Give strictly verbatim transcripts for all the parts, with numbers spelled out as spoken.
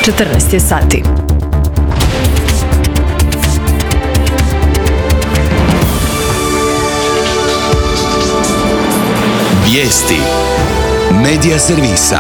četrnaest je sati. Vijesti Medija servisa.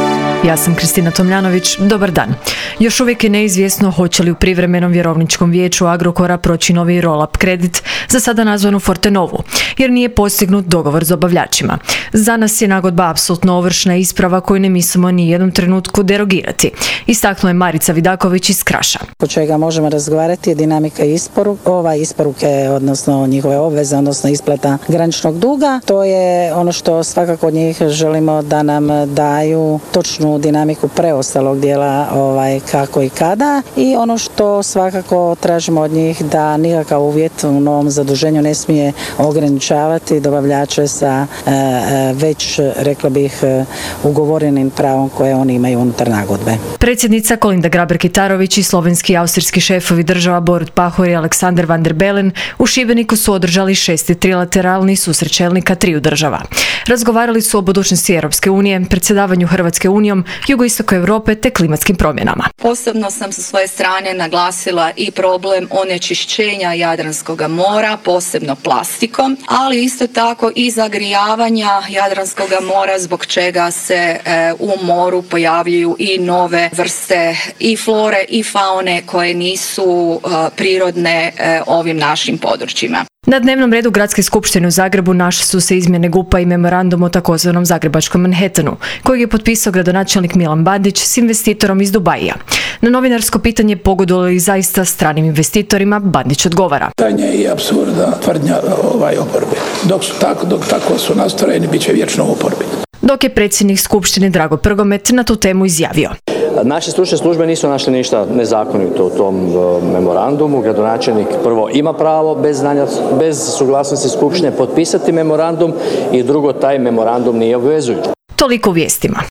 Ja sam Kristina Tomljanović, dobar dan. Još uvijek je neizvjesno hoće li u privremenom vjerovničkom vijeću Agrokora proći novi roll-up kredit, za sada nazvanu Fortenovu, jer nije postignut dogovor s dobavljačima. Za nas je nagodba apsolutno ovršna isprava koju ne mislimo ni jednom trenutku derogirati, istaknula je Marica Vidaković iz Kraša. Po čega možemo razgovarati je dinamika isporuke, ova isporuke, odnosno njihove obveze, odnosno isplata graničnog duga. To je ono što svakako od njih želimo da nam daju točnu dinamiku preostalog dijela ovaj, kako i kada, i ono što svakako tražimo od njih da nikakav uvjet u novom zaduženju ne smije ograničavati dobavljače sa e, već, rekla bih, ugovorenim pravom koje oni imaju unutar nagodbe. Predsjednica Kolinda Grabar-Kitarović i slovenski i austrijski šefovi država Borut Pahor i Aleksandar Van der Bellen u Šibeniku su održali šesti trilateralni susret čelnika triju država. Razgovarali su o budućnosti Europske unije, predsjedavanju Hrvatske unijom, jugoistoku Europe te klimatskim promjenama. Posebno sam sa svoje strane naglasila i problem onečišćenja Jadranskog mora, posebno plastikom, ali isto tako i zagrijavanja Jadranskog mora, zbog čega se e, u moru pojavljuju i nove vrste i flore i faune koje nisu e, prirodne e, ovim našim područjima. Na dnevnom redu Gradske skupštine u Zagrebu našli su se izmjene G U P-a i memorandum o takozvanom Zagrebačkom Manhattanu, kojeg je potpisao gradonačelnik Milan Bandić s investitorom iz Dubaija. Na novinarsko pitanje pogoduje li zaista stranim investitorima, Bandić odgovara. Tanja je i apsurda tvrdnja ovaj oporbe. Dok su tako, dok tako su nastrojeni, bit će vječno u oporbi. Dok je predsjednik Skupštine Drago Prgomet na tu temu izjavio. Naše stručne službe nisu našli ništa nezakonito u tom memorandumu. Gradonačelnik prvo ima pravo bez znanja, bez suglasnosti Skupštine potpisati memorandum, i drugo, taj memorandum nije obvezujući. Toliko u vijestima.